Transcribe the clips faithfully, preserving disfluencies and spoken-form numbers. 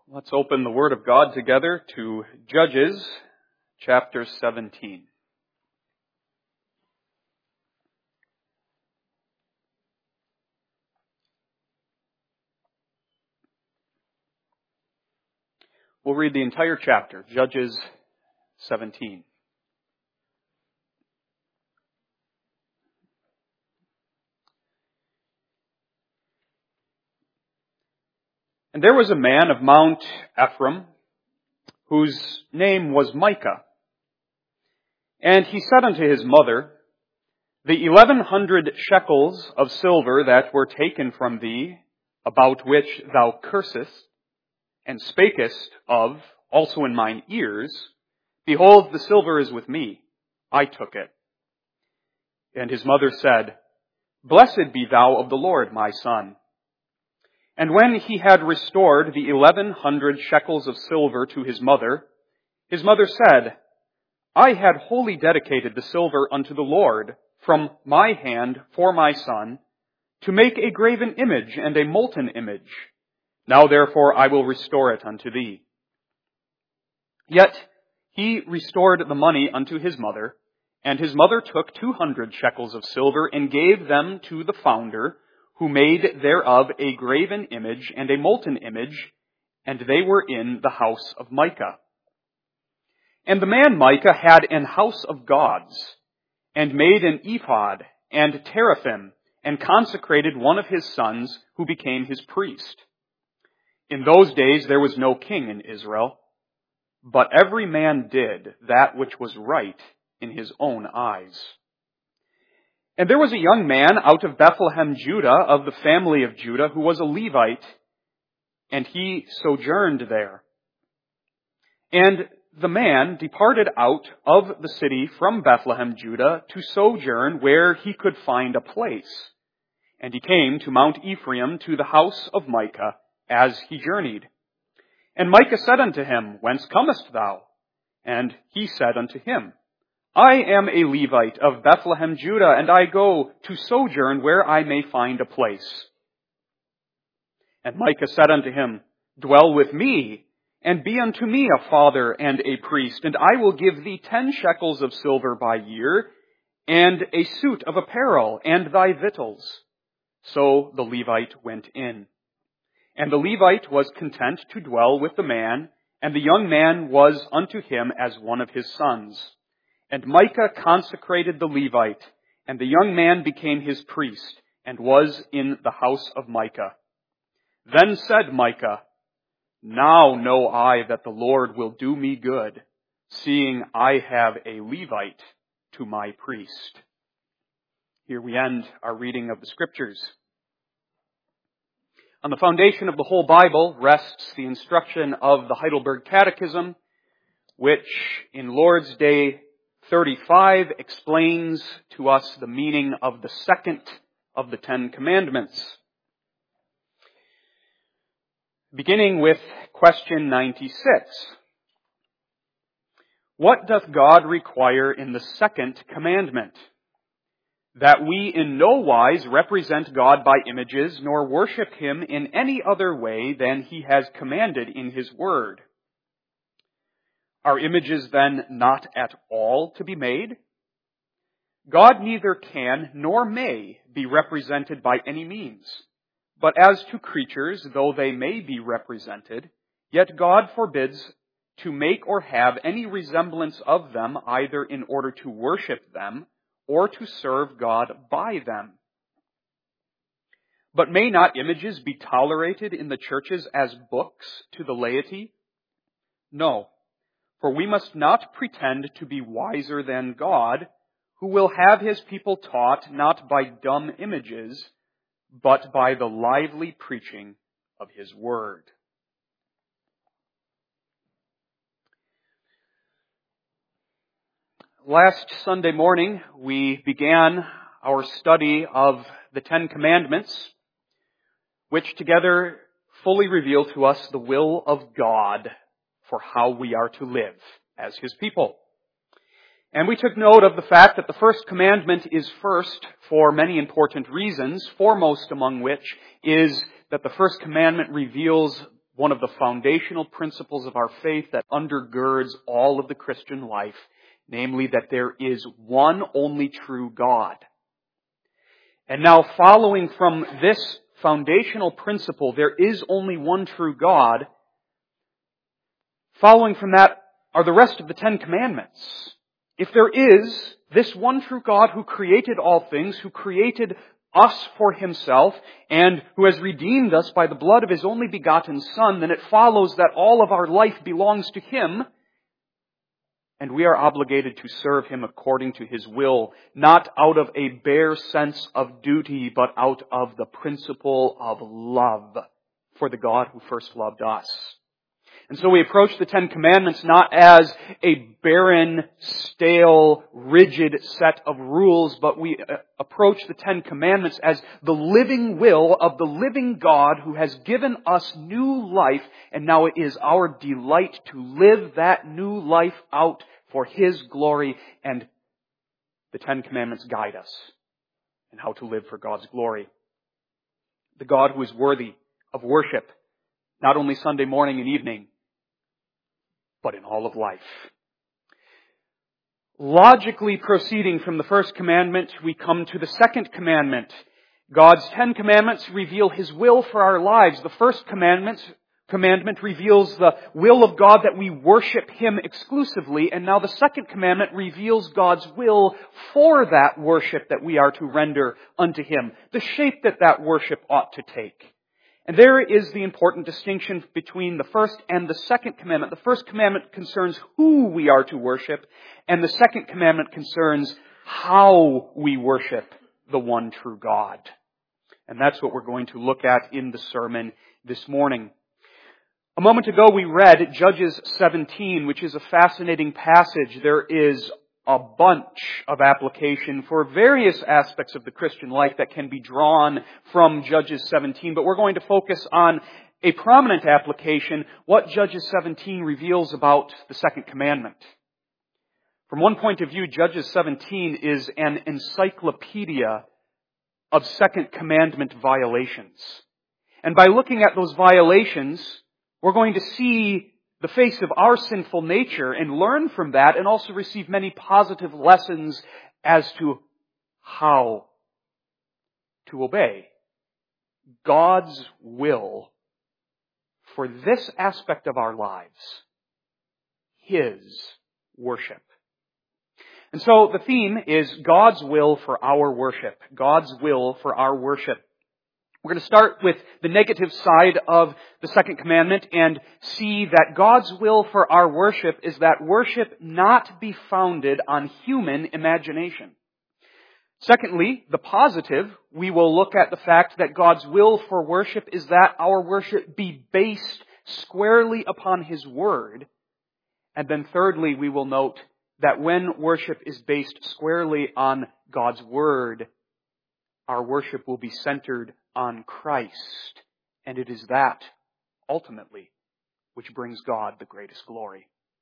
Let's open the Word of God together to Judges chapter seventeen. We'll read the entire chapter, Judges seventeen. And there was a man of Mount Ephraim, whose name was Micah. And he said unto his mother, The eleven hundred shekels of silver that were taken from thee, about which thou cursest, and spakest of also in mine ears, behold, the silver is with me. I took it. And his mother said, Blessed be thou of the Lord, my son. And when he had restored the eleven hundred shekels of silver to his mother, his mother said, I had wholly dedicated the silver unto the Lord from my hand for my son, to make a graven image and a molten image. Now therefore I will restore it unto thee. Yet he restored the money unto his mother, and his mother took two hundred shekels of silver and gave them to the founder, who made thereof a graven image and a molten image, and they were in the house of Micah. And the man Micah had an house of gods, and made an ephod and teraphim, and consecrated one of his sons, who became his priest. In those days there was no king in Israel, but every man did that which was right in his own eyes. And there was a young man out of Bethlehem, Judah, of the family of Judah, who was a Levite, and he sojourned there. And the man departed out of the city from Bethlehem, Judah, to sojourn where he could find a place. And he came to Mount Ephraim, to the house of Micah, as he journeyed. And Micah said unto him, Whence comest thou? And he said unto him, I am a Levite of Bethlehem, Judah, and I go to sojourn where I may find a place. And Micah said unto him, Dwell with me, and be unto me a father and a priest, and I will give thee ten shekels of silver by year, and a suit of apparel, and thy victuals. So the Levite went in. And the Levite was content to dwell with the man, and the young man was unto him as one of his sons. And Micah consecrated the Levite, and the young man became his priest, and was in the house of Micah. Then said Micah, Now know I that the Lord will do me good, seeing I have a Levite to my priest. Here we end our reading of the Scriptures. On the foundation of the whole Bible rests the instruction of the Heidelberg Catechism, which in Lord's Day thirty-five explains to us the meaning of the second of the Ten Commandments. Beginning with question ninety-six. What doth God require in the second commandment? That we in no wise represent God by images, nor worship Him in any other way than He has commanded in His Word. Are images then not at all to be made? God neither can nor may be represented by any means. But as to creatures, though they may be represented, yet God forbids to make or have any resemblance of them, either in order to worship them or to serve God by them. But may not images be tolerated in the churches as books to the laity? No. For we must not pretend to be wiser than God, who will have His people taught not by dumb images, but by the lively preaching of His Word. Last Sunday morning, we began our study of the Ten Commandments, which together fully reveal to us the will of God for how we are to live as His people. And we took note of the fact that the first commandment is first for many important reasons, foremost among which is that the first commandment reveals one of the foundational principles of our faith that undergirds all of the Christian life, namely that there is one only true God. And now, following from this foundational principle, there is only one true God, following from that are the rest of the Ten Commandments. If there is this one true God who created all things, who created us for Himself, and who has redeemed us by the blood of His only begotten Son, then it follows that all of our life belongs to Him, and we are obligated to serve Him according to His will, not out of a bare sense of duty, but out of the principle of love for the God who first loved us. And so we approach the Ten Commandments not as a barren, stale, rigid set of rules, but we approach the Ten Commandments as the living will of the living God who has given us new life, and now it is our delight to live that new life out for His glory, and the Ten Commandments guide us in how to live for God's glory. The God who is worthy of worship, not only Sunday morning and evening, but in all of life. Logically proceeding from the first commandment, we come to the second commandment. God's Ten Commandments reveal His will for our lives. The first commandment, commandment reveals the will of God that we worship Him exclusively, and now the second commandment reveals God's will for that worship that we are to render unto Him, the shape that that worship ought to take. And there is the important distinction between the first and the second commandment. The first commandment concerns who we are to worship, and the second commandment concerns how we worship the one true God. And that's what we're going to look at in the sermon this morning. A moment ago we read Judges seventeen, which is a fascinating passage. There is a bunch of application for various aspects of the Christian life that can be drawn from Judges seventeen, but we're going to focus on a prominent application, what Judges seventeen reveals about the second commandment. From one point of view, Judges seventeen is an encyclopedia of second commandment violations. And by looking at those violations, we're going to see the face of our sinful nature and learn from that, and also receive many positive lessons as to how to obey God's will for this aspect of our lives, His worship. And so the theme is God's will for our worship. God's will for our worship. We're going to start with the negative side of the second commandment and see that God's will for our worship is that worship not be founded on human imagination. Secondly, the positive, we will look at the fact that God's will for worship is that our worship be based squarely upon His Word. And then thirdly, we will note that when worship is based squarely on God's Word, our worship will be centered on Christ. And it is that, ultimately, which brings God the greatest glory.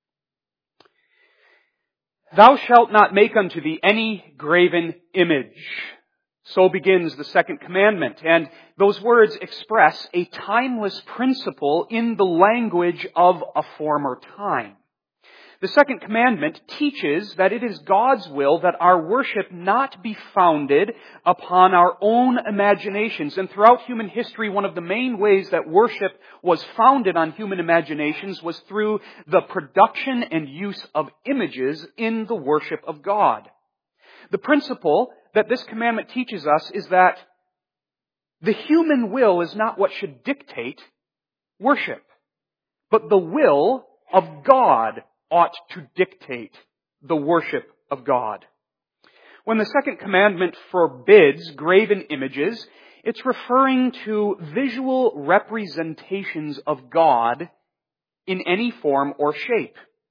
Thou shalt not make unto thee any graven image. So begins the second commandment. And those words express a timeless principle in the language of a former time. The second commandment teaches that it is God's will that our worship not be founded upon our own imaginations. And throughout human history, one of the main ways that worship was founded on human imaginations was through the production and use of images in the worship of God. The principle that this commandment teaches us is that the human will is not what should dictate worship, but the will of God ought to dictate the worship of God. When the second commandment forbids graven images, it's referring to visual representations of God in any form or shape.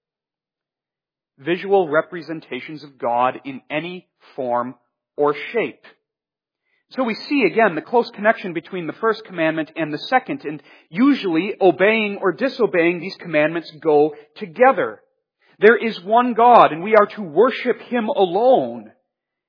Visual representations of God in any form or shape. So we see again the close connection between the first commandment and the second, and usually obeying or disobeying these commandments go together. There is one God, and we are to worship Him alone.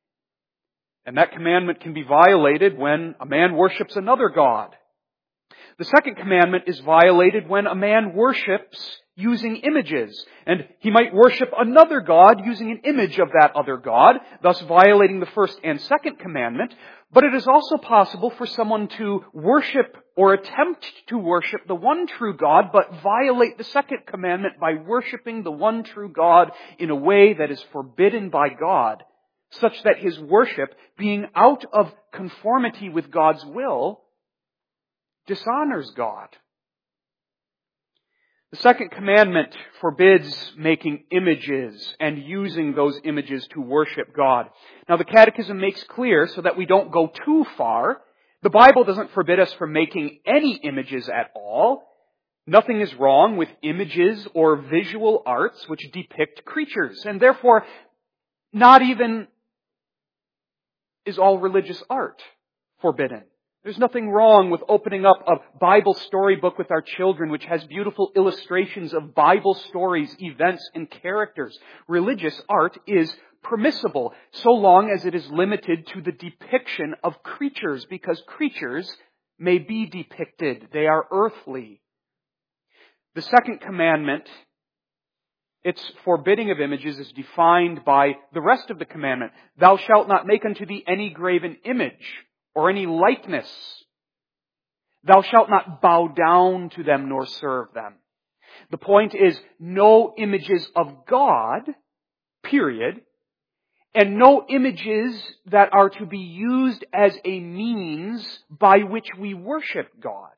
And that commandment can be violated when a man worships another God. The second commandment is violated when a man worships using images. And he might worship another god using an image of that other god, thus violating the first and second commandment. But it is also possible for someone to worship or attempt to worship the one true God, but violate the second commandment by worshiping the one true God in a way that is forbidden by God, such that his worship, being out of conformity with God's will, dishonors God. The second commandment forbids making images and using those images to worship God. Now, the Catechism makes clear, so that we don't go too far, the Bible doesn't forbid us from making any images at all. Nothing is wrong with images or visual arts which depict creatures, and therefore, not even is all religious art forbidden. There's nothing wrong with opening up a Bible storybook with our children which has beautiful illustrations of Bible stories, events, and characters. Religious art is permissible so long as it is limited to the depiction of creatures, because creatures may be depicted. They are earthly. The second commandment, its forbidding of images, is defined by the rest of the commandment. Thou shalt not make unto thee any graven image or any likeness. Thou shalt not bow down to them nor serve them. The point is, no images of God, period, and no images that are to be used as a means by which we worship God.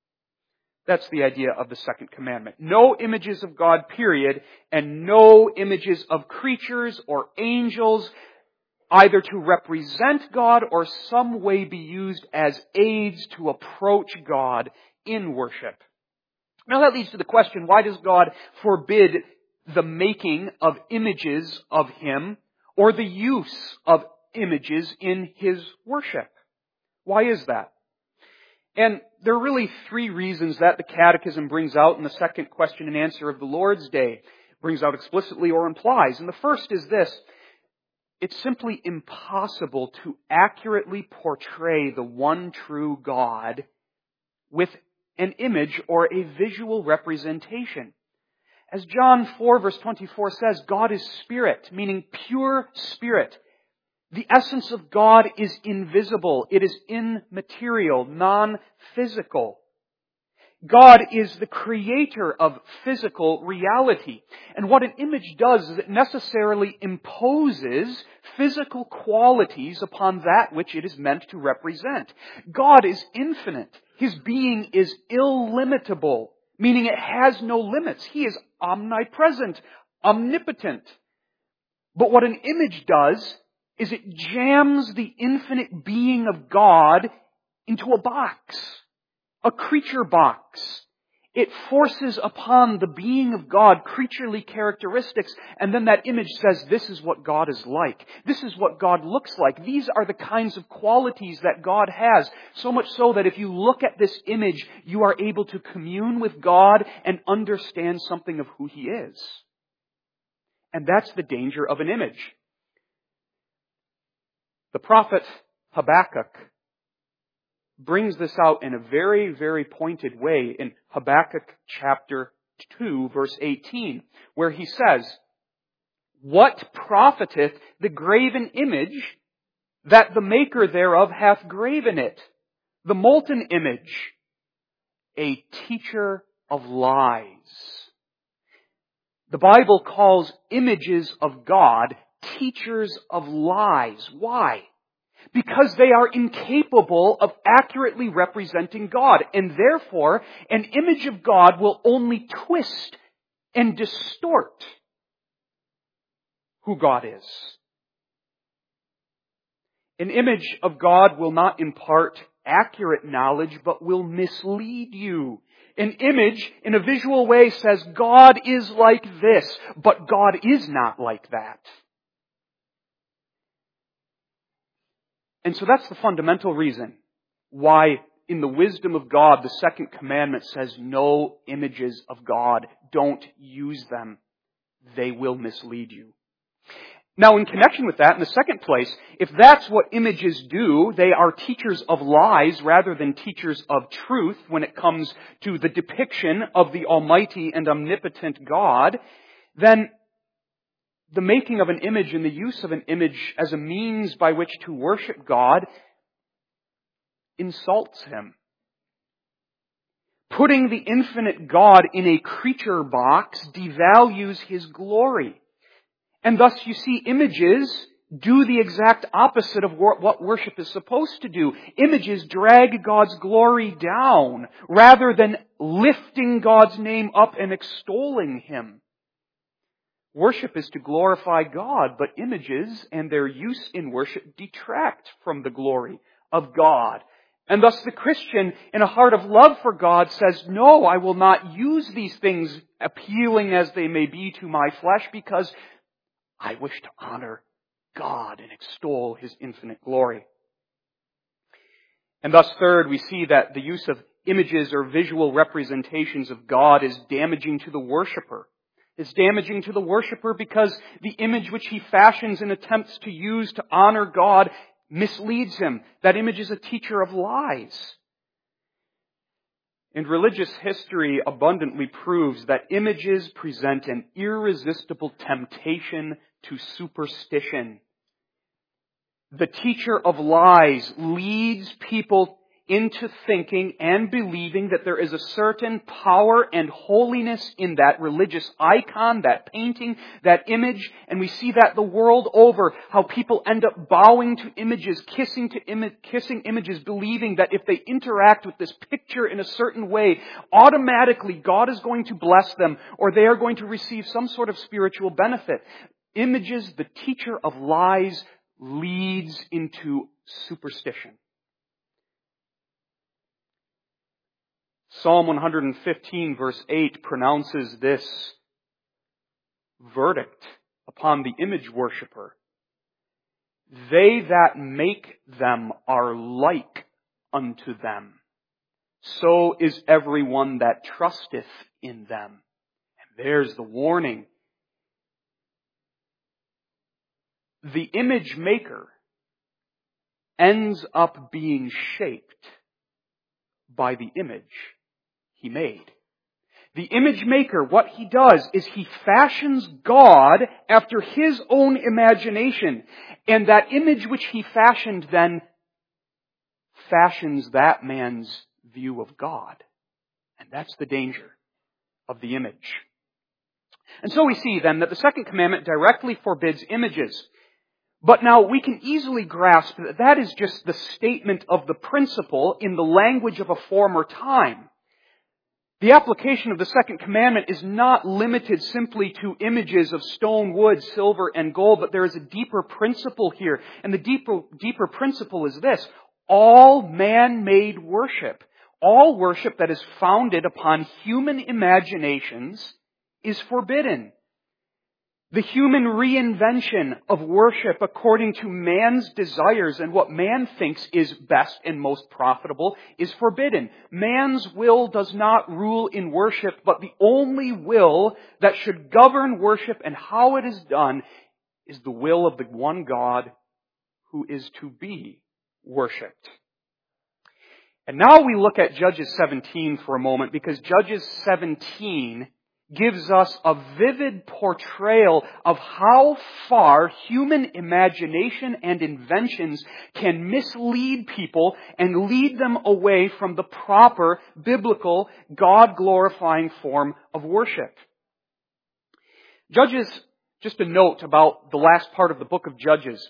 That's the idea of the second commandment. No images of God, period, and no images of creatures or angels, either to represent God or some way be used as aids to approach God in worship. Now that leads to the question, why does God forbid the making of images of Him or the use of images in His worship? Why is that? And there are really three reasons that the Catechism brings out in the second question and answer of the Lord's Day. Brings out explicitly or implies. And the first is this: it's simply impossible to accurately portray the one true God with an image or a visual representation. As John four verse twenty-four says, God is spirit, meaning pure spirit. The essence of God is invisible. It is immaterial, non-physical. God is the creator of physical reality. And what an image does is it necessarily imposes physical qualities upon that which it is meant to represent. God is infinite. His being is illimitable, meaning it has no limits. He is omnipresent, omnipotent. But what an image does is it jams the infinite being of God into a box, a creature box. It forces upon the being of God creaturely characteristics, and then that image says, this is what God is like. This is what God looks like. These are the kinds of qualities that God has. So much so that if you look at this image, you are able to commune with God and understand something of who He is. And that's the danger of an image. The prophet Habakkuk brings this out in a very, very pointed way in Habakkuk chapter two, verse eighteen, where he says, What profiteth the graven image that the maker thereof hath graven it? The molten image, a teacher of lies. The Bible calls images of God teachers of lies. Why? Because they are incapable of accurately representing God. And therefore, an image of God will only twist and distort who God is. An image of God will not impart accurate knowledge, but will mislead you. An image in a visual way says God is like this, but God is not like that. And so that's the fundamental reason why in the wisdom of God, the second commandment says no images of God. Don't use them. They will mislead you. Now, in connection with that, in the second place, if that's what images do, they are teachers of lies rather than teachers of truth when it comes to the depiction of the almighty and omnipotent God, then the making of an image and the use of an image as a means by which to worship God insults Him. Putting the infinite God in a creature box devalues His glory. And thus you see images do the exact opposite of what worship is supposed to do. Images drag God's glory down rather than lifting God's name up and extolling Him. Worship is to glorify God, but images and their use in worship detract from the glory of God. And thus the Christian, in a heart of love for God, says, no, I will not use these things, appealing as they may be to my flesh, because I wish to honor God and extol His infinite glory. And thus, third, we see that the use of images or visual representations of God is damaging to the worshiper. It's damaging to the worshiper because the image which he fashions and attempts to use to honor God misleads him. That image is a teacher of lies. And religious history abundantly proves that images present an irresistible temptation to superstition. The teacher of lies leads people into thinking and believing that there is a certain power and holiness in that religious icon, that painting, that image. And we see that the world over, how people end up bowing to images, kissing to Im- kissing images, believing that if they interact with this picture in a certain way, automatically God is going to bless them, or they are going to receive some sort of spiritual benefit. Images, the teacher of lies, leads into superstition. Psalm one fifteen verse eight pronounces this verdict upon the image worshipper. They that make them are like unto them. So is everyone that trusteth in them. And there's the warning. The image maker ends up being shaped by the image he made. The image maker, what he does is he fashions God after his own imagination. And that image which he fashioned then fashions that man's view of God. And that's the danger of the image. And so we see then that the second commandment directly forbids images. But now we can easily grasp that that is just the statement of the principle in the language of a former time. The application of the second commandment is not limited simply to images of stone, wood, silver, and gold, but there is a deeper principle here. And the deeper, deeper principle is this: all man-made worship, all worship that is founded upon human imaginations is forbidden. The human reinvention of worship according to man's desires and what man thinks is best and most profitable is forbidden. Man's will does not rule in worship, but the only will that should govern worship and how it is done is the will of the one God who is to be worshipped. And now we look at Judges seventeen for a moment, because Judges seventeen gives us a vivid portrayal of how far human imagination and inventions can mislead people and lead them away from the proper, biblical, God-glorifying form of worship. Judges, just a note about the last part of the book of Judges.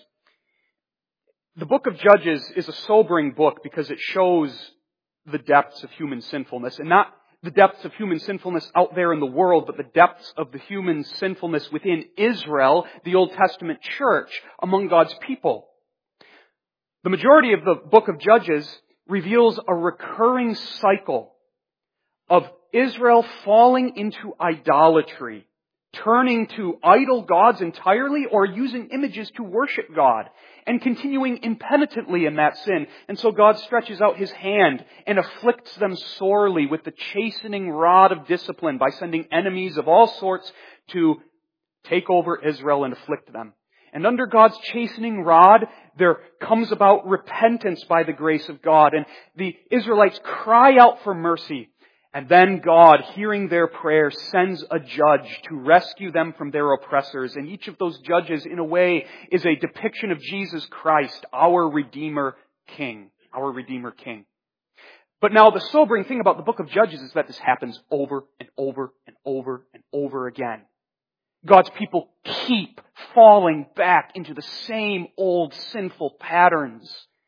The book of Judges is a sobering book because it shows the depths of human sinfulness, and not the depths of human sinfulness out there in the world, but the depths of the human sinfulness within Israel, the Old Testament church, among God's people. The majority of the book of Judges reveals a recurring cycle of Israel falling into idolatry, turning to idol gods entirely or using images to worship God, and continuing impenitently in that sin. And so God stretches out His hand and afflicts them sorely with the chastening rod of discipline by sending enemies of all sorts to take over Israel and afflict them. And under God's chastening rod, there comes about repentance by the grace of God. And the Israelites cry out for mercy. And then God, hearing their prayer, sends a judge to rescue them from their oppressors. And each of those judges, in a way, is a depiction of Jesus Christ, our Redeemer King. Our Redeemer King. But now the sobering thing about the book of Judges is that this happens over and over and over and over again. God's people keep falling back into the same old sinful patterns.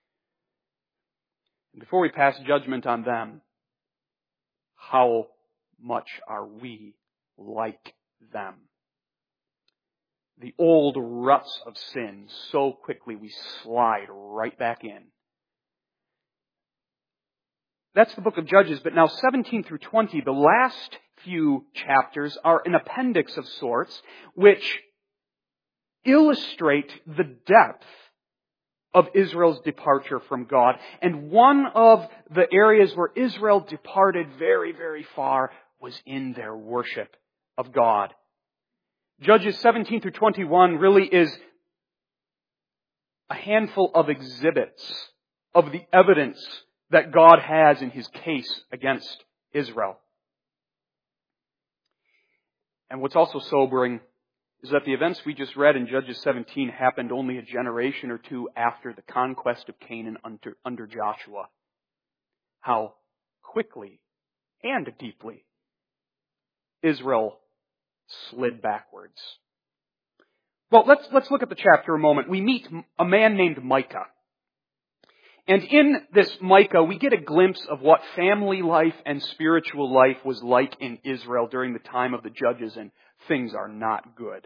And before we pass judgment on them, how much are we like them? The old ruts of sin, so quickly we slide right back in. That's the book of Judges, but now seventeen through twenty, the last few chapters, are an appendix of sorts which illustrate the depth of Israel's departure from God. And one of the areas where Israel departed very, very far was in their worship of God. Judges seventeen through twenty-one really is a handful of exhibits of the evidence that God has in His case against Israel. And what's also sobering is that the events we just read in Judges seventeen happened only a generation or two after the conquest of Canaan under, under Joshua. How quickly and deeply Israel slid backwards. Well, let's, let's look at the chapter a moment. We meet a man named Micah. And in this Micah, we get a glimpse of what family life and spiritual life was like in Israel during the time of the Judges, and things are not good.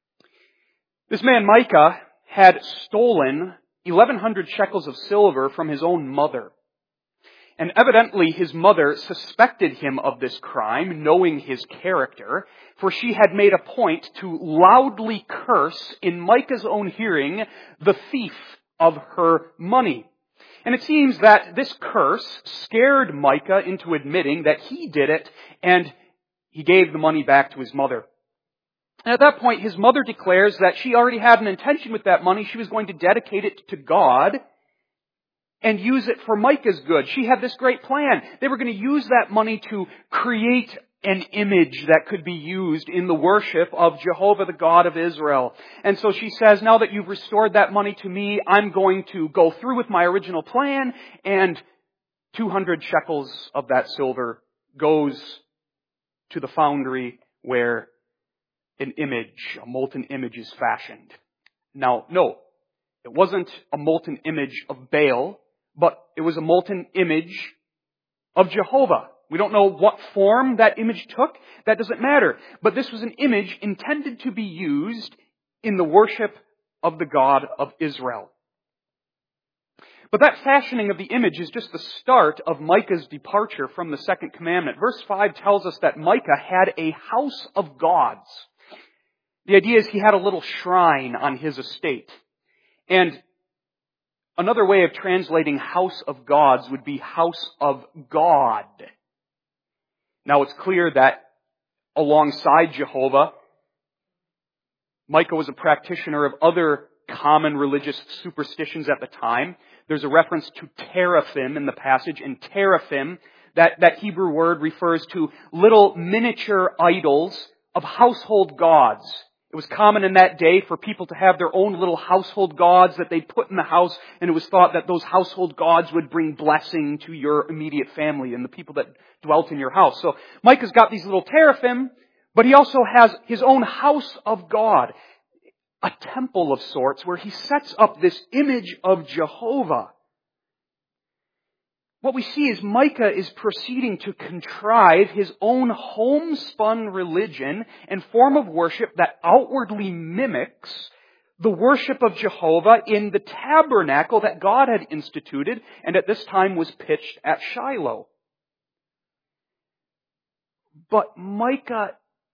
This man Micah had stolen eleven hundred shekels of silver from his own mother. And evidently his mother suspected him of this crime, knowing his character, for she had made a point to loudly curse in Micah's own hearing the thief of her money. And it seems that this curse scared Micah into admitting that he did it, and he gave the money back to his mother. And at that point, his mother declares that she already had an intention with that money. She was going to dedicate it to God and use it for Micah's good. She had this great plan. They were going to use that money to create an image that could be used in the worship of Jehovah, the God of Israel. And so she says, now that you've restored that money to me, I'm going to go through with my original plan, and two hundred shekels of that silver goes to the foundry where an image, a molten image is fashioned. Now, no, it wasn't a molten image of Baal, but it was a molten image of Jehovah. We don't know what form that image took. That doesn't matter. But this was an image intended to be used in the worship of the God of Israel. But that fashioning of the image is just the start of Micah's departure from the second commandment. Verse five tells us that Micah had a house of gods. The idea is he had a little shrine on his estate. And another way of translating house of gods would be house of God. Now it's clear that alongside Jehovah, Micah was a practitioner of other common religious superstitions at the time. There's a reference to teraphim in the passage, and teraphim, that, that Hebrew word refers to little miniature idols of household gods. It was common in that day for people to have their own little household gods that they'd put in the house, and it was thought that those household gods would bring blessing to your immediate family and the people that dwelt in your house. So Micah's got these little teraphim, but he also has his own house of God, a temple of sorts where he sets up this image of Jehovah. What we see is Micah is proceeding to contrive his own homespun religion and form of worship that outwardly mimics the worship of Jehovah in the tabernacle that God had instituted and at this time was pitched at Shiloh. But Micah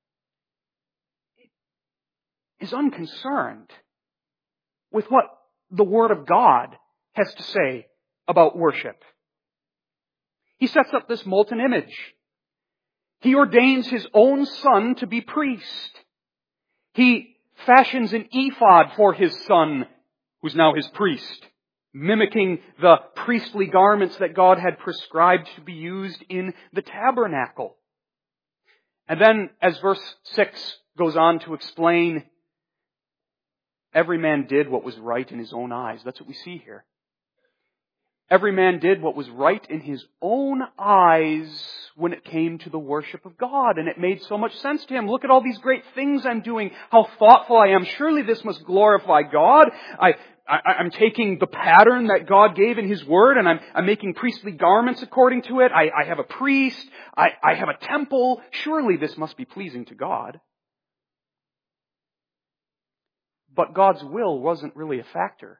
is unconcerned with what the Word of God has to say about worship. He sets up this molten image. He ordains his own son to be priest. He fashions an ephod for his son, who's now his priest, mimicking the priestly garments that God had prescribed to be used in the tabernacle. And then, as verse six goes on to explain, every man did what was right in his own eyes. That's what we see here. Every man did what was right in his own eyes when it came to the worship of God. And it made so much sense to him. Look at all these great things I'm doing. How thoughtful I am. Surely this must glorify God. I, I, I'm taking the pattern that God gave in His Word and I'm, I'm making priestly garments according to it. I, I have a priest. I, I have a temple. Surely this must be pleasing to God. But God's will wasn't really a factor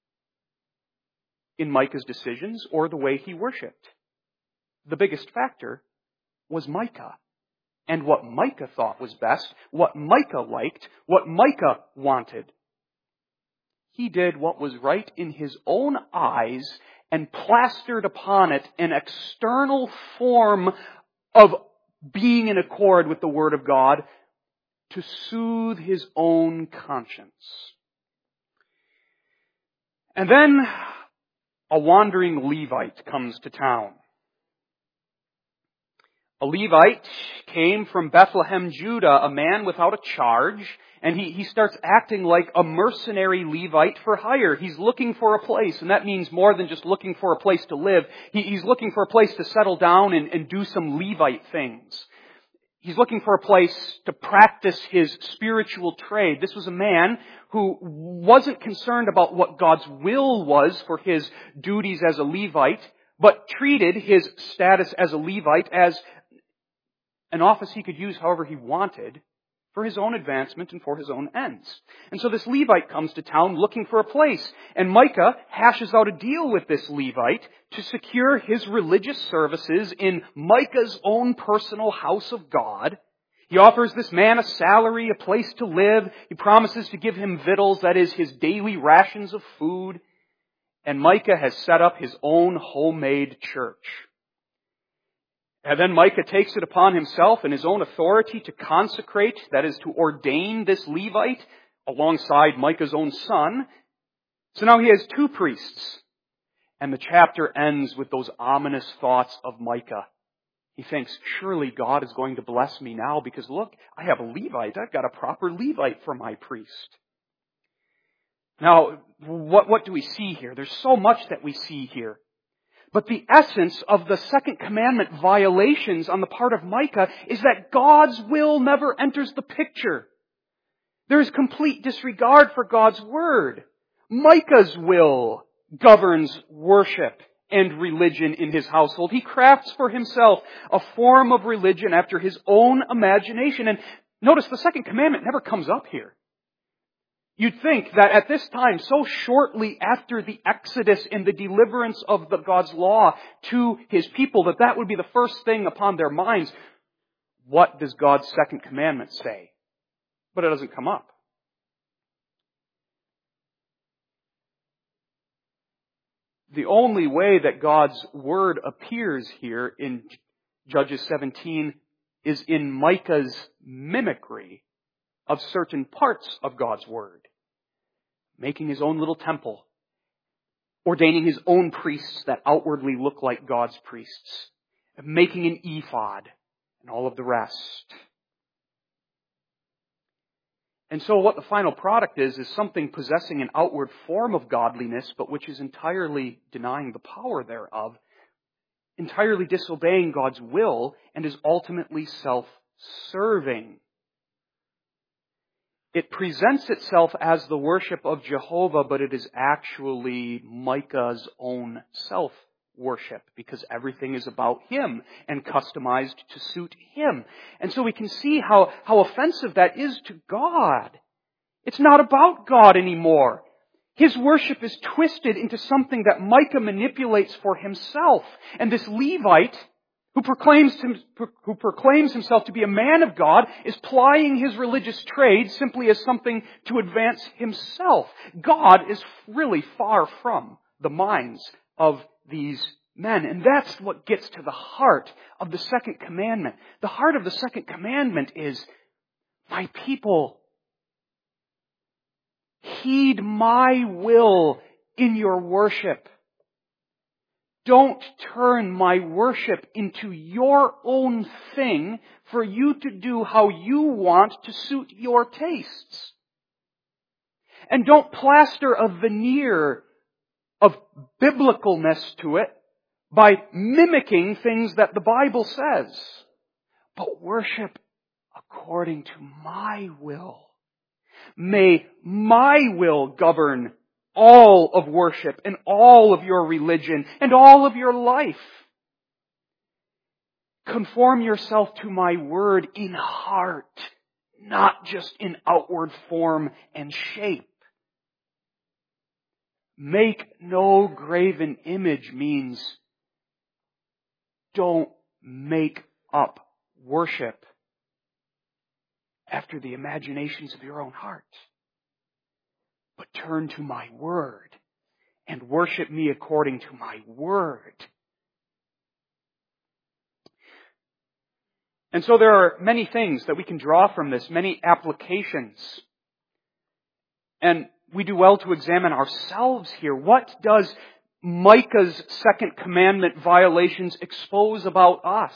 in Micah's decisions or the way he worshipped. The biggest factor was Micah. And what Micah thought was best, what Micah liked, what Micah wanted. He did what was right in his own eyes and plastered upon it an external form of being in accord with the Word of God to soothe his own conscience. And then a wandering Levite comes to town. A Levite came from Bethlehem, Judah, a man without a charge, and he, he starts acting like a mercenary Levite for hire. He's looking for a place, and that means more than just looking for a place to live. He, he's looking for a place to settle down and, and do some Levite things. He's looking for a place to practice his spiritual trade. This was a man who wasn't concerned about what God's will was for his duties as a Levite, but treated his status as a Levite as an office he could use however he wanted for his own advancement and for his own ends. And so this Levite comes to town looking for a place. And Micah hashes out a deal with this Levite to secure his religious services in Micah's own personal house of God. He offers this man a salary, a place to live. He promises to give him victuals, that is, his daily rations of food. And Micah has set up his own homemade church. And then Micah takes it upon himself in his own authority to consecrate, that is, to ordain this Levite alongside Micah's own son. So now he has two priests. And the chapter ends with those ominous thoughts of Micah. He thinks, surely God is going to bless me now because look, I have a Levite. I've got a proper Levite for my priest. Now, what, what do we see here? There's so much that we see here. But the essence of the second commandment violations on the part of Micah is that God's will never enters the picture. There is complete disregard for God's word. Micah's will governs worship and religion in his household. He crafts for himself a form of religion after his own imagination. And notice the second commandment never comes up here. You'd think that at this time, so shortly after the Exodus and the deliverance of the God's law to His people, that that would be the first thing upon their minds. What does God's second commandment say? But it doesn't come up. The only way that God's word appears here in Judges seventeen is in Micah's mimicry of certain parts of God's word. Making his own little temple. Ordaining his own priests that outwardly look like God's priests. Making an ephod. And all of the rest. And so what the final product is, is something possessing an outward form of godliness, but which is entirely denying the power thereof. Entirely disobeying God's will, and is ultimately self-serving. It presents itself as the worship of Jehovah, but it is actually Micah's own self-worship, because everything is about him and customized to suit him. And so we can see how, how offensive that is to God. It's not about God anymore. His worship is twisted into something that Micah manipulates for himself. And this Levite, who proclaims, him, who proclaims himself to be a man of God, is plying his religious trade simply as something to advance himself. God is really far from the minds of these men. And that's what gets to the heart of the second commandment. The heart of the second commandment is, my people, Heed my will in your worship. Don't turn my worship into your own thing for you to do how you want to suit your tastes. And don't plaster a veneer of biblicalness to it by mimicking things that the Bible says. But worship according to my will. May my will govern all of worship and all of your religion and all of your life. Conform yourself to my word in heart, not just in outward form and shape. Make no graven image means don't make up worship after the imaginations of your own heart. But turn to my word and worship me according to my word. And so there are many things that we can draw from this, many applications. And we do well to examine ourselves here. What does Micah's second commandment violations expose about us?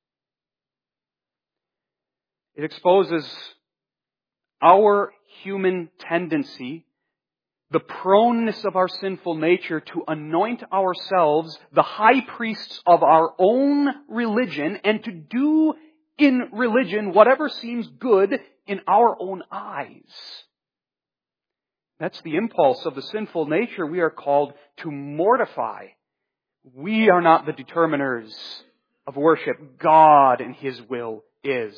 It exposes our human tendency, the proneness of our sinful nature to anoint ourselves the high priests of our own religion and to do in religion whatever seems good in our own eyes. That's the impulse of the sinful nature we are called to mortify. We are not the determiners of worship. God and His will is.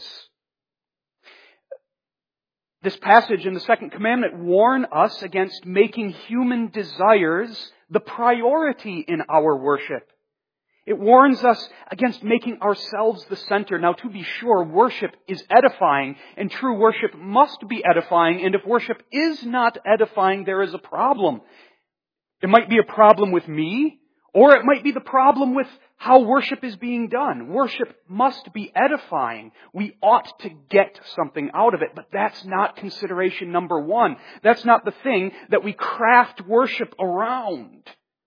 This passage in the second commandment warns us against making human desires the priority in our worship. It warns us against making ourselves the center. Now, to be sure, worship is edifying, and true worship must be edifying, and if worship is not edifying, there is a problem. It might be a problem with me, or it might be the problem with how worship is being done. Worship must be edifying. We ought to get something out of it, but that's not consideration number one. That's not the thing that we craft worship around.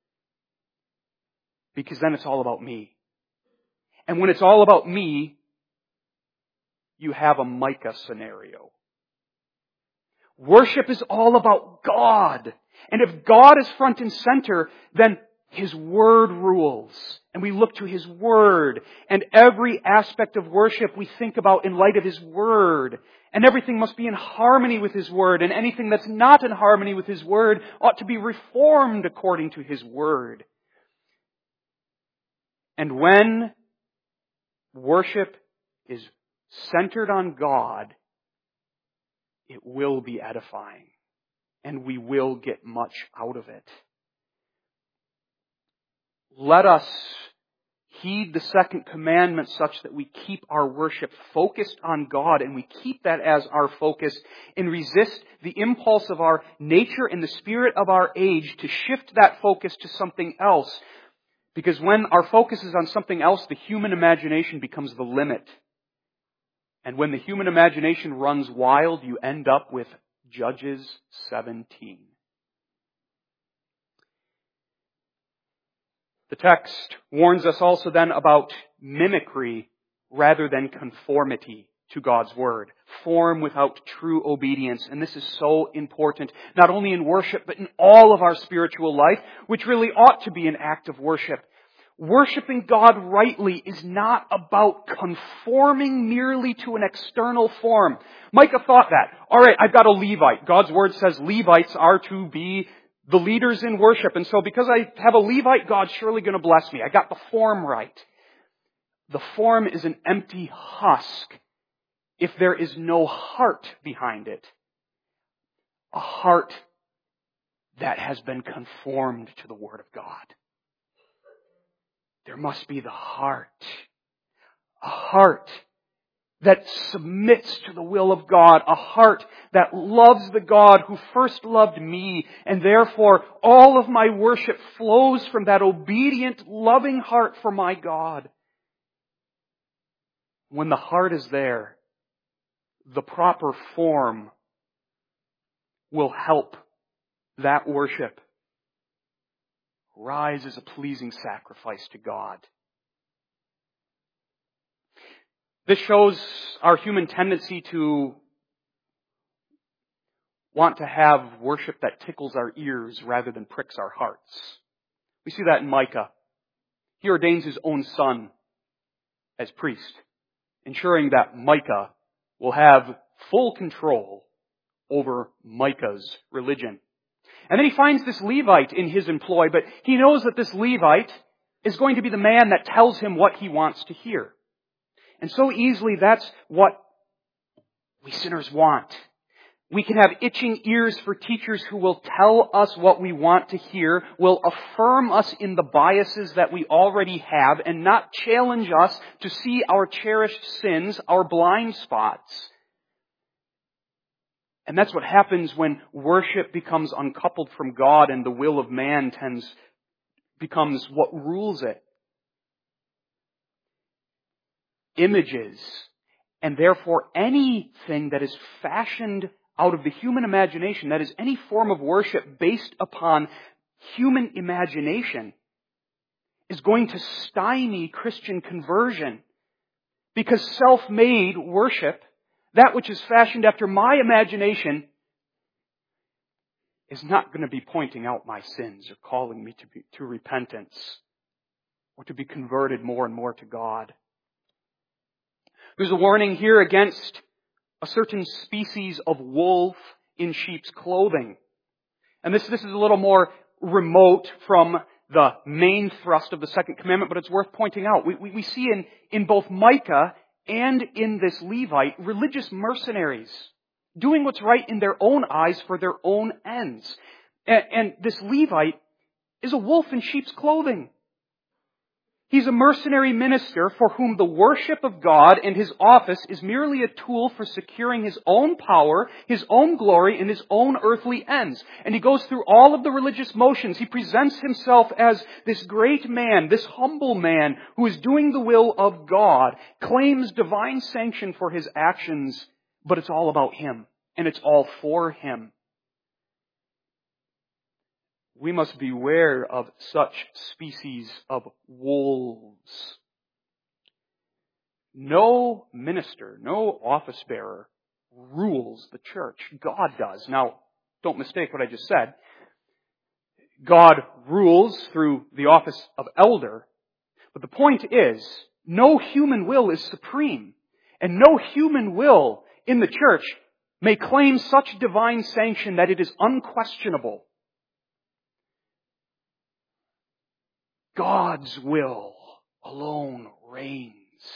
Because then it's all about me. And when it's all about me, you have a Micah scenario. Worship is all about God. And if God is front and center, then His Word rules. And we look to His Word. And every aspect of worship we think about in light of His Word. And everything must be in harmony with His Word. And anything that's not in harmony with His Word ought to be reformed according to His Word. And when worship is centered on God, it will be edifying. And we will get much out of it. Let us heed the second commandment such that we keep our worship focused on God, and we keep that as our focus and resist the impulse of our nature and the spirit of our age to shift that focus to something else. Because when our focus is on something else, the human imagination becomes the limit. And when the human imagination runs wild, you end up with Judges seventeen. The text warns us also then about mimicry rather than conformity to God's Word. Form without true obedience. And this is so important, not only in worship, but in all of our spiritual life, which really ought to be an act of worship. Worshipping God rightly is not about conforming merely to an external form. Micah thought that. All right, I've got a Levite. God's Word says Levites are to be the leaders in worship. And so because I have a Levite, God's surely going to bless me. I got the form right. The form is an empty husk if there is no heart behind it. A heart that has been conformed to the Word of God. There must be the heart. A heart that submits to the will of God. A heart that loves the God who first loved me. And therefore, all of my worship flows from that obedient, loving heart for my God. When the heart is there, the proper form will help that worship rise as a pleasing sacrifice to God. This shows our human tendency to want to have worship that tickles our ears rather than pricks our hearts. We see that in Micah. He ordains his own son as priest, ensuring that Micah will have full control over Micah's religion. And then he finds this Levite in his employ, but he knows that this Levite is going to be the man that tells him what he wants to hear. And so easily that's what we sinners want. We can have itching ears for teachers who will tell us what we want to hear, will affirm us in the biases that we already have, and not challenge us to see our cherished sins, our blind spots. And that's what happens when worship becomes uncoupled from God and the will of man tends, becomes what rules it. Images, and therefore anything that is fashioned out of the human imagination, that is any form of worship based upon human imagination, is going to stymie Christian conversion. Because self-made worship, that which is fashioned after my imagination, is not going to be pointing out my sins or calling me to, be, to repentance or to be converted more and more to God. There's a warning here against a certain species of wolf in sheep's clothing. And this, this is a little more remote from the main thrust of the second commandment, but it's worth pointing out. We, we, we see in, in both Micah and in this Levite religious mercenaries doing what's right in their own eyes for their own ends. And, and this Levite is a wolf in sheep's clothing. He's a mercenary minister for whom the worship of God and his office is merely a tool for securing his own power, his own glory, and his own earthly ends. And he goes through all of the religious motions. He presents himself as this great man, this humble man who is doing the will of God, claims divine sanction for his actions, but it's all about him, and it's all for him. We must beware of such species of wolves. No minister, no office bearer rules the church. God does. Now, don't mistake what I just said. God rules through the office of elder. But the point is, no human will is supreme. And no human will in the church may claim such divine sanction that it is unquestionable. God's will alone reigns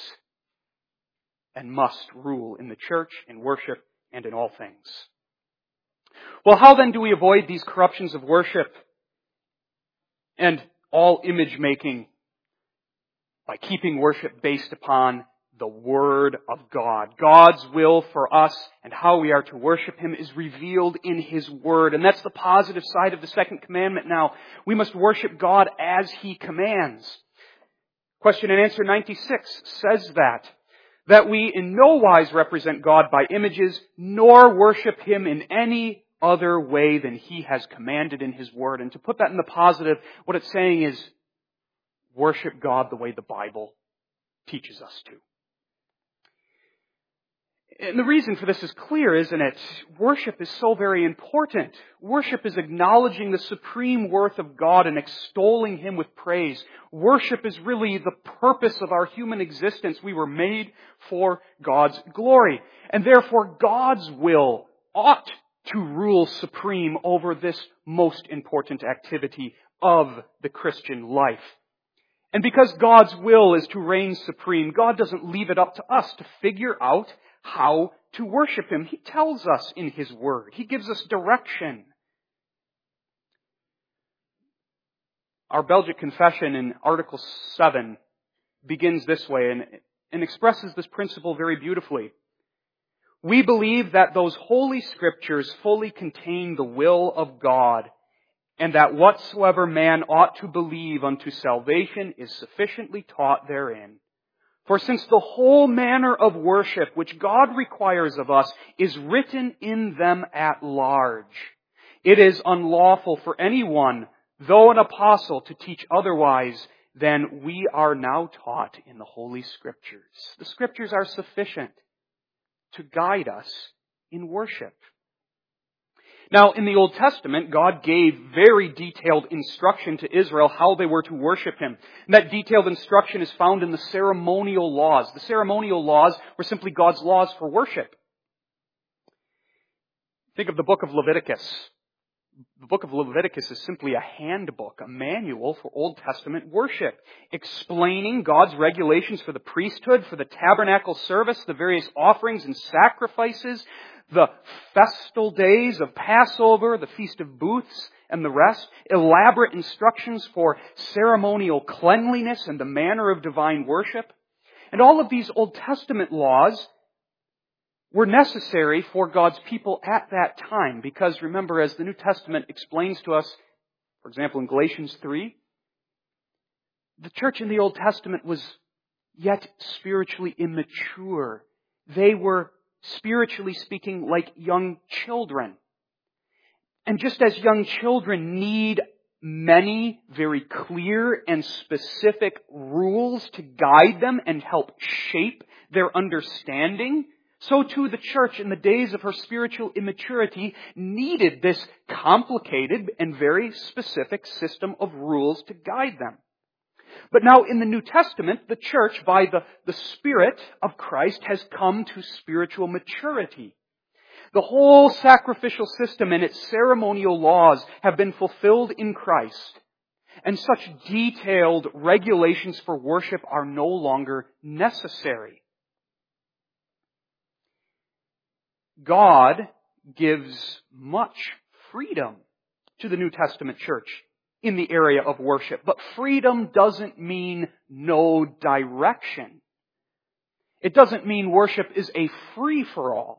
and must rule in the church, in worship, and in all things. Well, how then do we avoid these corruptions of worship and all image making? By keeping worship based upon the Word of God. God's will for us and how we are to worship Him is revealed in His Word. And that's the positive side of the second commandment now. We must worship God as He commands. Question and answer ninety-six says that. That we in no wise represent God by images, nor worship Him in any other way than He has commanded in His Word. And to put that in the positive, what it's saying is, worship God the way the Bible teaches us to. And the reason for this is clear, isn't it? Worship is so very important. Worship is acknowledging the supreme worth of God and extolling Him with praise. Worship is really the purpose of our human existence. We were made for God's glory. And therefore, God's will ought to rule supreme over this most important activity of the Christian life. And because God's will is to reign supreme, God doesn't leave it up to us to figure out how to worship Him. He tells us in His Word. He gives us direction. Our Belgic Confession in Article seven begins this way and, and expresses this principle very beautifully. We believe that those holy Scriptures fully contain the will of God, and that whatsoever man ought to believe unto salvation is sufficiently taught therein. For since the whole manner of worship which God requires of us is written in them at large, it is unlawful for anyone, though an apostle, to teach otherwise than we are now taught in the Holy Scriptures. The Scriptures are sufficient to guide us in worship. Now, in the Old Testament, God gave very detailed instruction to Israel how they were to worship Him. And that detailed instruction is found in the ceremonial laws. The ceremonial laws were simply God's laws for worship. Think of the book of Leviticus. The book of Leviticus is simply a handbook, a manual for Old Testament worship, explaining God's regulations for the priesthood, for the tabernacle service, the various offerings and sacrifices, the festal days of Passover, the Feast of Booths, and the rest, elaborate instructions for ceremonial cleanliness and the manner of divine worship. And all of these Old Testament laws were necessary for God's people at that time, because remember, as the New Testament explains to us, for example in Galatians three, the church in the Old Testament was yet spiritually immature. They were, spiritually speaking, like young children. And just as young children need many very clear and specific rules to guide them and help shape their understanding, so too the church in the days of her spiritual immaturity needed this complicated and very specific system of rules to guide them. But now in the New Testament, the church, by the, the Spirit of Christ, has come to spiritual maturity. The whole sacrificial system and its ceremonial laws have been fulfilled in Christ, and such detailed regulations for worship are no longer necessary. God gives much freedom to the New Testament church in the area of worship. But freedom doesn't mean no direction. It doesn't mean worship is a free-for-all.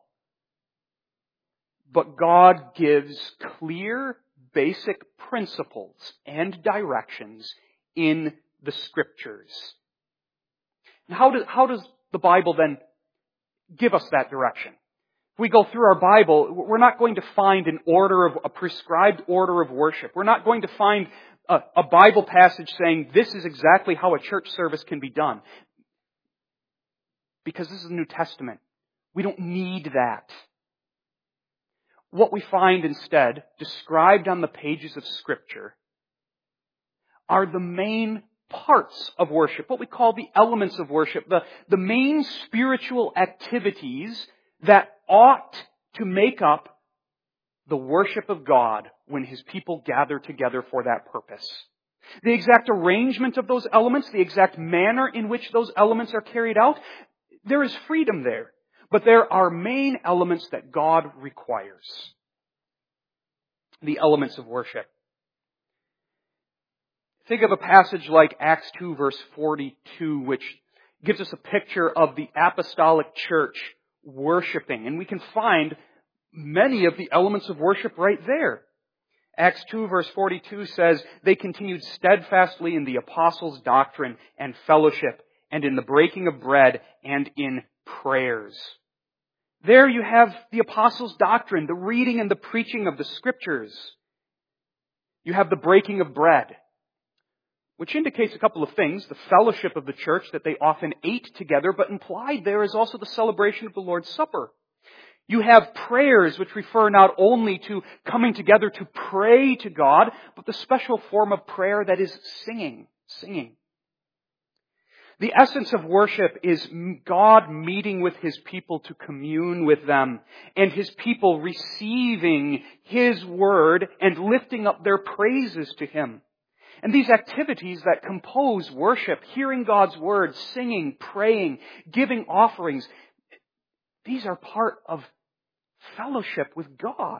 But God gives clear, basic principles and directions in the Scriptures. And how does, how does the Bible then give us that direction? If we go through our Bible, we're not going to find an order of, a prescribed order of worship. We're not going to find a, a Bible passage saying this is exactly how a church service can be done. Because this is the New Testament. We don't need that. What we find instead, described on the pages of Scripture, are the main parts of worship, what we call the elements of worship, the, the main spiritual activities that ought to make up the worship of God when His people gather together for that purpose. The exact arrangement of those elements, the exact manner in which those elements are carried out, there is freedom there. But there are main elements that God requires. The elements of worship. Think of a passage like Acts two verse forty-two, which gives us a picture of the apostolic church worshiping. And we can find many of the elements of worship right there. Acts two verse forty-two says, they continued steadfastly in the apostles' doctrine and fellowship, and in the breaking of bread, and in prayers. There you have the apostles' doctrine, the reading and the preaching of the Scriptures. You have the breaking of bread, which indicates a couple of things. The fellowship of the church, that they often ate together, but implied there is also the celebration of the Lord's Supper. You have prayers, which refer not only to coming together to pray to God, but the special form of prayer that is singing, singing. The essence of worship is God meeting with His people to commune with them, and His people receiving His word and lifting up their praises to Him. And these activities that compose worship, hearing God's word, singing, praying, giving offerings, these are part of fellowship with God.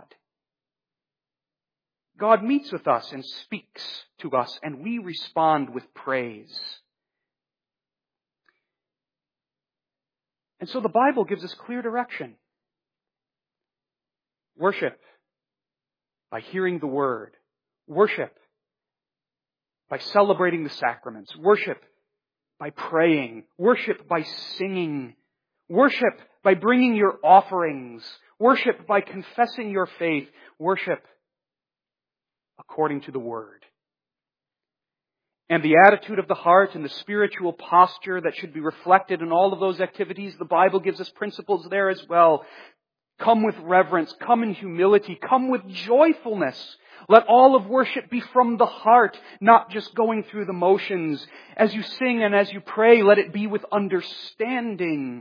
God meets with us and speaks to us, and we respond with praise. And so the Bible gives us clear direction. Worship by hearing the word. Worship by celebrating the sacraments. Worship by praying. Worship by singing. Worship by bringing your offerings. Worship by confessing your faith. Worship according to the Word. And the attitude of the heart and the spiritual posture that should be reflected in all of those activities, the Bible gives us principles there as well. Come with reverence, come in humility, come with joyfulness. Let all of worship be from the heart, not just going through the motions. As you sing and as you pray, let it be with understanding.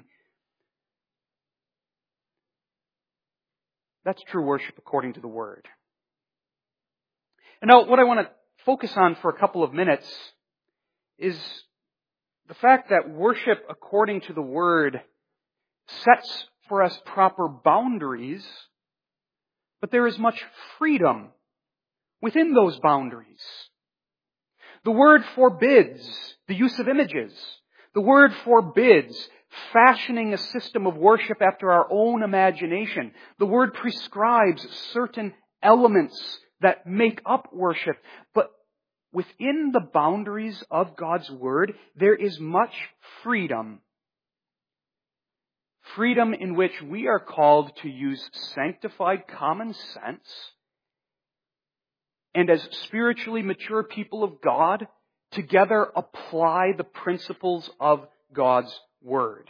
That's true worship according to the Word. And now what I want to focus on for a couple of minutes is the fact that worship according to the Word sets for us proper boundaries, but there is much freedom within those boundaries. The Word forbids the use of images. The Word forbids fashioning a system of worship after our own imagination. The Word prescribes certain elements that make up worship, but within the boundaries of God's Word, there is much freedom. Freedom in which we are called to use sanctified common sense, and as spiritually mature people of God, together apply the principles of God's Word.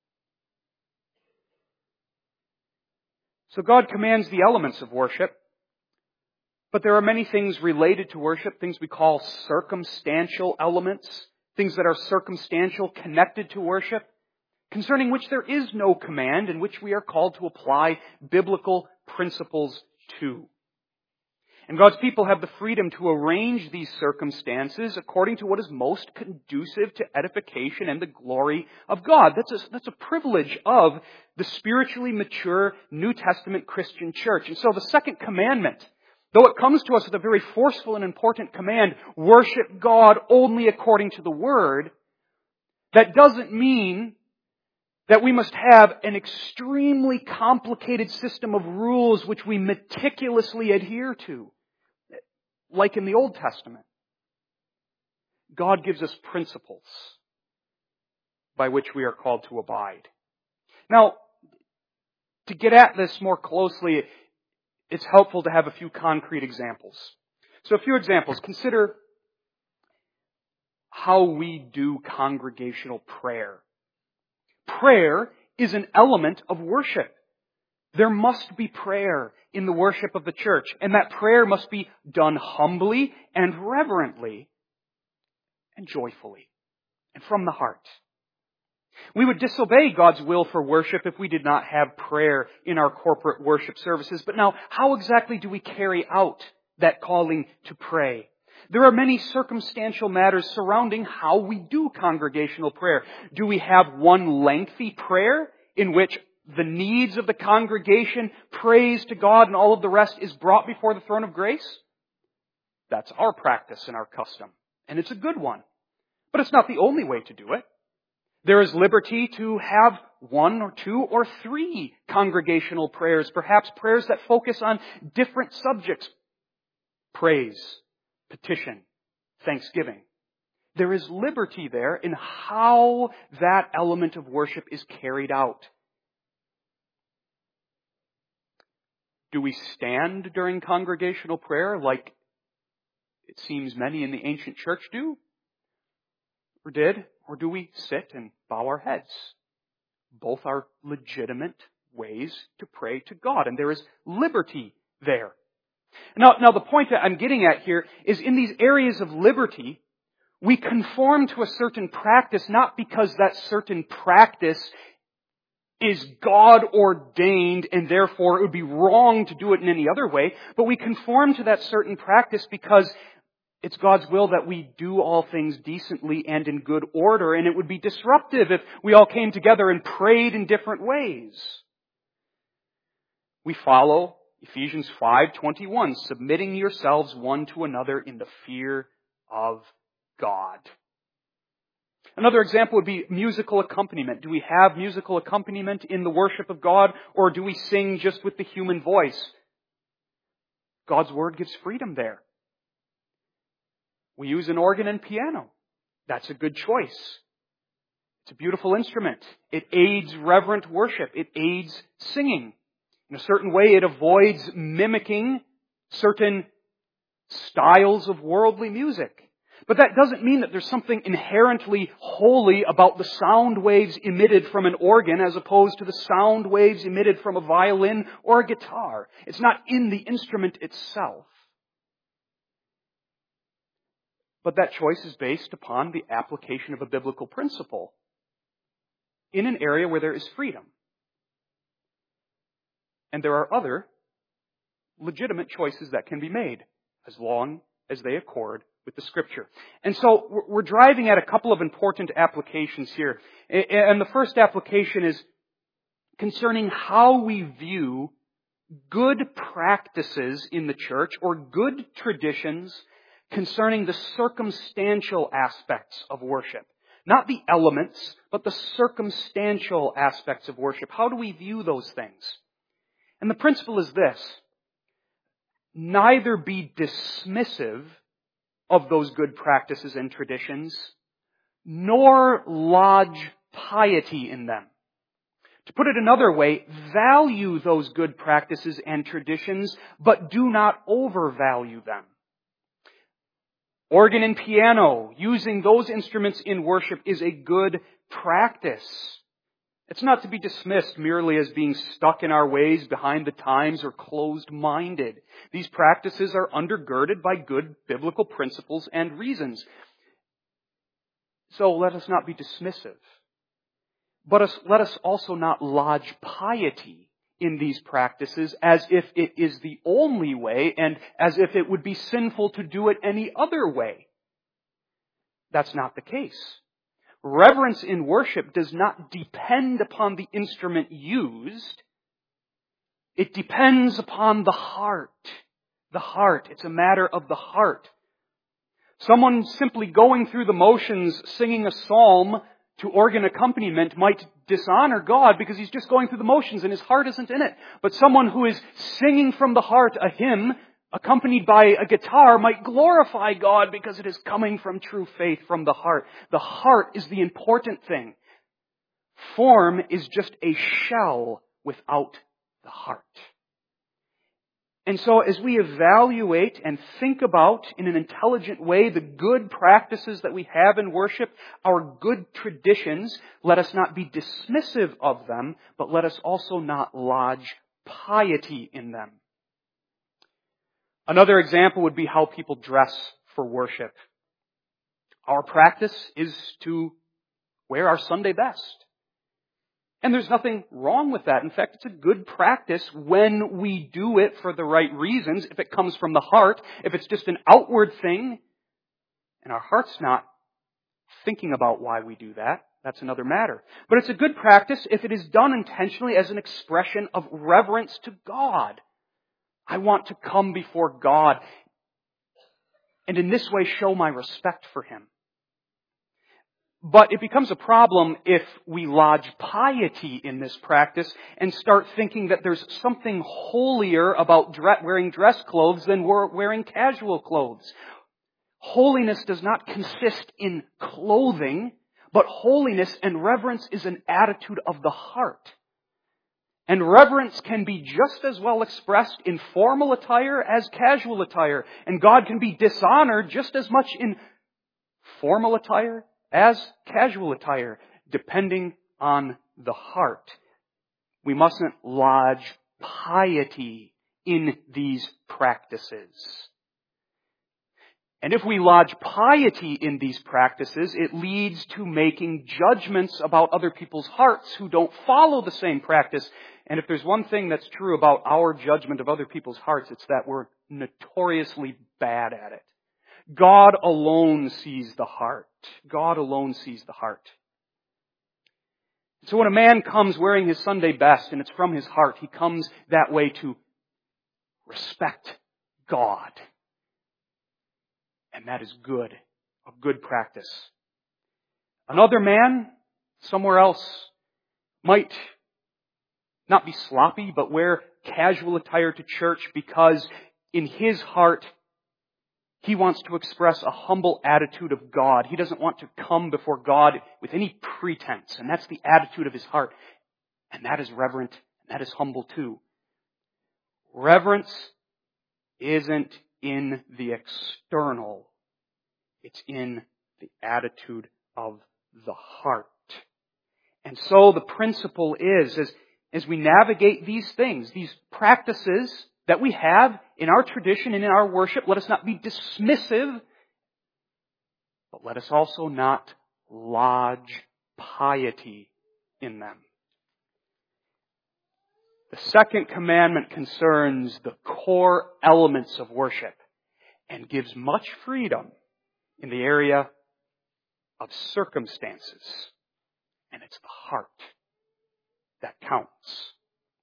So God commands the elements of worship, but there are many things related to worship, things we call circumstantial elements, things that are circumstantial connected to worship, concerning which there is no command and which we are called to apply biblical principles to. And God's people have the freedom to arrange these circumstances according to what is most conducive to edification and the glory of God. That's a, that's a privilege of the spiritually mature New Testament Christian church. And so the second commandment, though it comes to us with a very forceful and important command, worship God only according to the Word, that doesn't mean that we must have an extremely complicated system of rules which we meticulously adhere to, like in the Old Testament. God gives us principles by which we are called to abide. Now, to get at this more closely, it's helpful to have a few concrete examples. So a few examples. Consider how we do congregational prayer. Prayer is an element of worship. There must be prayer in the worship of the church, and that prayer must be done humbly and reverently and joyfully and from the heart. We would disobey God's will for worship if we did not have prayer in our corporate worship services. But now, how exactly do we carry out that calling to pray? There are many circumstantial matters surrounding how we do congregational prayer. Do we have one lengthy prayer in which the needs of the congregation, praise to God, and all of the rest is brought before the throne of grace? That's our practice and our custom. And it's a good one. But it's not the only way to do it. There is liberty to have one or two or three congregational prayers, perhaps prayers that focus on different subjects. Praise, petition, thanksgiving. There is liberty there in how that element of worship is carried out. Do we stand during congregational prayer like it seems many in the ancient church do? Or did? Or do we sit and bow our heads? Both are legitimate ways to pray to God, and there is liberty there. Now, now the point that I'm getting at here is in these areas of liberty, we conform to a certain practice not because that certain practice is God-ordained and therefore it would be wrong to do it in any other way, but we conform to that certain practice because it's God's will that we do all things decently and in good order, and it would be disruptive if we all came together and prayed in different ways. We follow Ephesians five twenty-one, submitting yourselves one to another in the fear of God. Another example would be musical accompaniment. Do we have musical accompaniment in the worship of God, or do we sing just with the human voice? God's Word gives freedom there. We use an organ and piano. That's a good choice. It's a beautiful instrument. It aids reverent worship. It aids singing. In a certain way, it avoids mimicking certain styles of worldly music. But that doesn't mean that there's something inherently holy about the sound waves emitted from an organ as opposed to the sound waves emitted from a violin or a guitar. It's not in the instrument itself. But that choice is based upon the application of a biblical principle in an area where there is freedom. And there are other legitimate choices that can be made as long as they accord with the Scripture. And so we're driving at a couple of important applications here. And the first application is concerning how we view good practices in the church or good traditions concerning the circumstantial aspects of worship. Not the elements, but the circumstantial aspects of worship. How do we view those things? And the principle is this: neither be dismissive of those good practices and traditions, nor lodge piety in them. To put it another way, value those good practices and traditions, but do not overvalue them. Organ and piano, using those instruments in worship, is a good practice. It's not to be dismissed merely as being stuck in our ways, behind the times, or closed-minded. These practices are undergirded by good biblical principles and reasons. So let us not be dismissive. But us, let us also not lodge piety in these practices as if it is the only way and as if it would be sinful to do it any other way. That's not the case. Reverence in worship does not depend upon the instrument used. It depends upon the heart. The heart. It's a matter of the heart. Someone simply going through the motions, singing a psalm to organ accompaniment might dishonor God because he's just going through the motions and his heart isn't in it. But someone who is singing from the heart a hymn accompanied by a guitar might glorify God because it is coming from true faith from the heart. The heart is the important thing. Form is just a shell without the heart. And so as we evaluate and think about in an intelligent way the good practices that we have in worship, our good traditions, let us not be dismissive of them, but let us also not lodge piety in them. Another example would be how people dress for worship. Our practice is to wear our Sunday best. And there's nothing wrong with that. In fact, it's a good practice when we do it for the right reasons, if it comes from the heart. If it's just an outward thing, and our heart's not thinking about why we do that, that's another matter. But it's a good practice if it is done intentionally as an expression of reverence to God. I want to come before God and in this way show my respect for Him. But it becomes a problem if we lodge piety in this practice and start thinking that there's something holier about wearing dress clothes than wearing casual clothes. Holiness does not consist in clothing, but holiness and reverence is an attitude of the heart. And reverence can be just as well expressed in formal attire as casual attire. And God can be dishonored just as much in formal attire as casual attire, depending on the heart. We mustn't lodge piety in these practices. And if we lodge piety in these practices, it leads to making judgments about other people's hearts who don't follow the same practice. And if there's one thing that's true about our judgment of other people's hearts, it's that we're notoriously bad at it. God alone sees the heart. God alone sees the heart. So when a man comes wearing his Sunday best and it's from his heart, he comes that way to respect God. And that is good, a good practice. Another man, somewhere else, might not be sloppy, but wear casual attire to church because in his heart, He wants to express a humble attitude of God. He doesn't want to come before God with any pretense. And that's the attitude of his heart. And that is reverent. And that is humble too. Reverence isn't in the external. It's in the attitude of the heart. And so the principle is, as, as we navigate these things, these practices that we have in our tradition and in our worship, let us not be dismissive, but let us also not lodge piety in them. The second commandment concerns the core elements of worship and gives much freedom in the area of circumstances. And it's the heart that counts.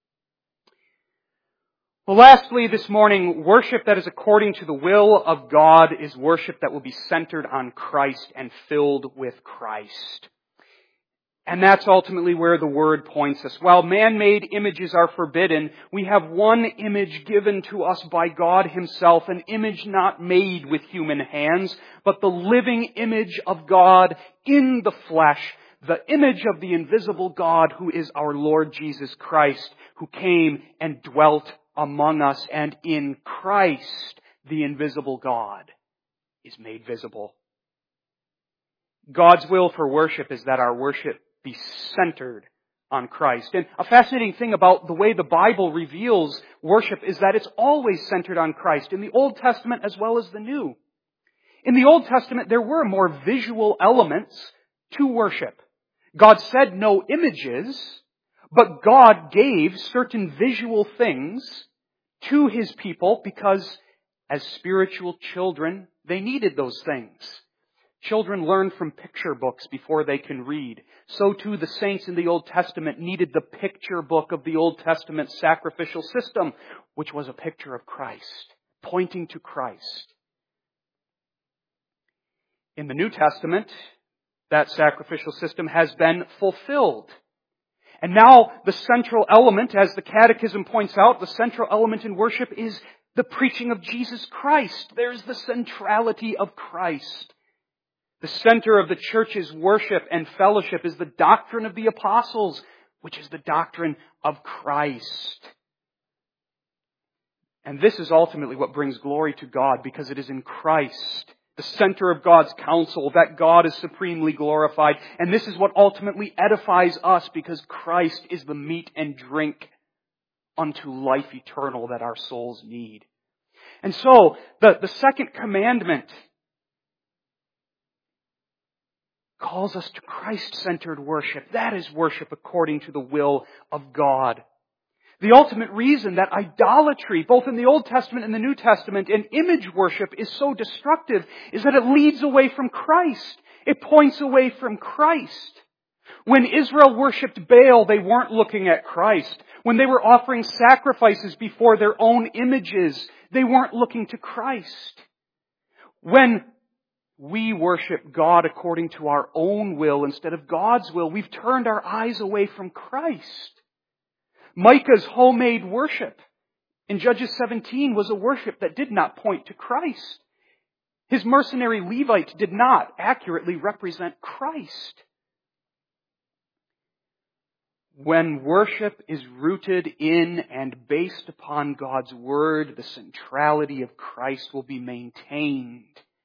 Well, lastly, this morning, worship that is according to the will of God is worship that will be centered on Christ and filled with Christ. And that's ultimately where the Word points us. While man-made images are forbidden, we have one image given to us by God Himself, an image not made with human hands, but the living image of God in the flesh, the image of the invisible God who is our Lord Jesus Christ, who came and dwelt among us, and in Christ, the invisible God is made visible. God's will for worship is that our worship be centered on Christ. And a fascinating thing about the way the Bible reveals worship is that it's always centered on Christ, in the Old Testament as well as the New. In the Old Testament, there were more visual elements to worship. God said no images, but God gave certain visual things to His people because as spiritual children, they needed those things. Children learn from picture books before they can read. So too the saints in the Old Testament needed the picture book of the Old Testament sacrificial system, which was a picture of Christ, pointing to Christ. In the New Testament, that sacrificial system has been fulfilled. And now the central element, as the Catechism points out, the central element in worship is the preaching of Jesus Christ. There's the centrality of Christ. The center of the church's worship and fellowship is the doctrine of the apostles, which is the doctrine of Christ. And this is ultimately what brings glory to God, because it is in Christ, the center of God's counsel, that God is supremely glorified. And this is what ultimately edifies us, because Christ is the meat and drink unto life eternal that our souls need. And so, the, the second commandment calls us to Christ-centered worship. That is worship according to the will of God. The ultimate reason that idolatry, both in the Old Testament and the New Testament, and image worship is so destructive is that it leads away from Christ. It points away from Christ. When Israel worshipped Baal, they weren't looking at Christ. When they were offering sacrifices before their own images, they weren't looking to Christ. When we worship God according to our own will instead of God's will, we've turned our eyes away from Christ. Micah's homemade worship in Judges seventeen was a worship that did not point to Christ. His mercenary Levite did not accurately represent Christ. When worship is rooted in and based upon God's Word, the centrality of Christ will be maintained.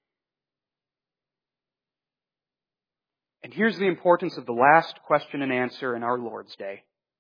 And here's the importance of the last question and answer in our Lord's Day.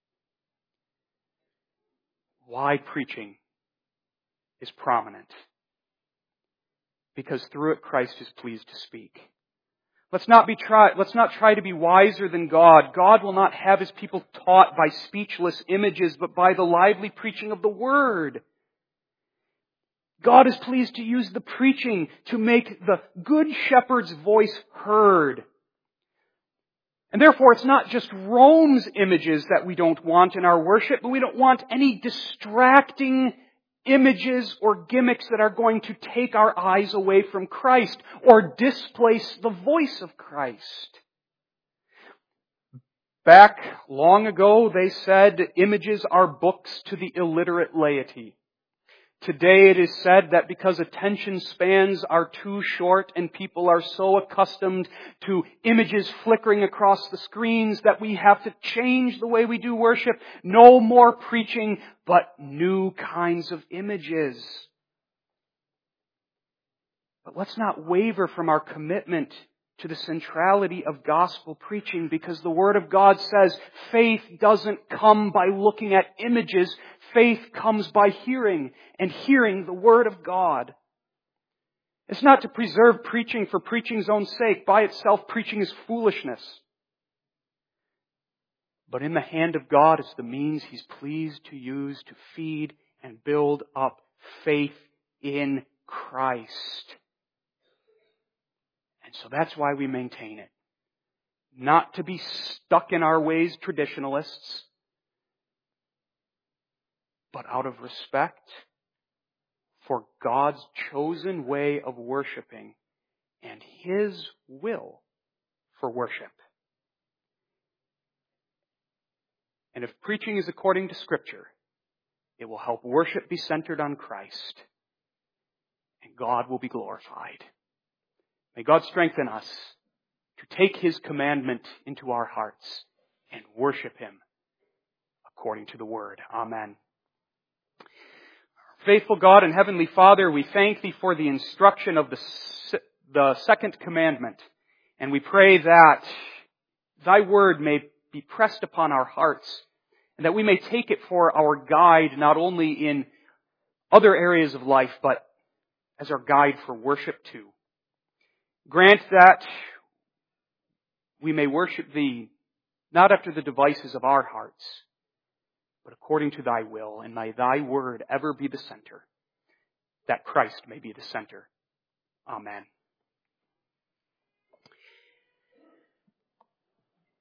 Why preaching is prominent? Because through it Christ is pleased to speak. Let's not be try, let's not try to be wiser than God. God will not have His people taught by speechless images, but by the lively preaching of the Word. God is pleased to use the preaching to make the Good Shepherd's voice heard. And therefore, it's not just Rome's images that we don't want in our worship, but we don't want any distracting images or gimmicks that are going to take our eyes away from Christ or displace the voice of Christ. Back long ago, they said images are books to the illiterate laity. Today it is said that because attention spans are too short and people are so accustomed to images flickering across the screens that we have to change the way we do worship. No more preaching, but new kinds of images. But let's not waver from our commitment to the centrality of gospel preaching, because the Word of God says faith doesn't come by looking at images. Faith comes by hearing, and hearing the Word of God. It's not to preserve preaching for preaching's own sake. By itself, preaching is foolishness. But in the hand of God, it's the means He's pleased to use to feed and build up faith in Christ. And so that's why we maintain it. Not to be stuck in our ways, traditionalists, but out of respect for God's chosen way of worshiping and His will for worship. And if preaching is according to Scripture, it will help worship be centered on Christ, and God will be glorified. May God strengthen us to take His commandment into our hearts and worship Him according to the Word. Amen. Faithful God and Heavenly Father, we thank Thee for the instruction of the, the second commandment. And we pray that Thy Word may be pressed upon our hearts, and that we may take it for our guide, not only in other areas of life, but as our guide for worship too. Grant that we may worship Thee not after the devices of our hearts, but according to Thy will, and may Thy Word ever be the center, that Christ may be the center. Amen.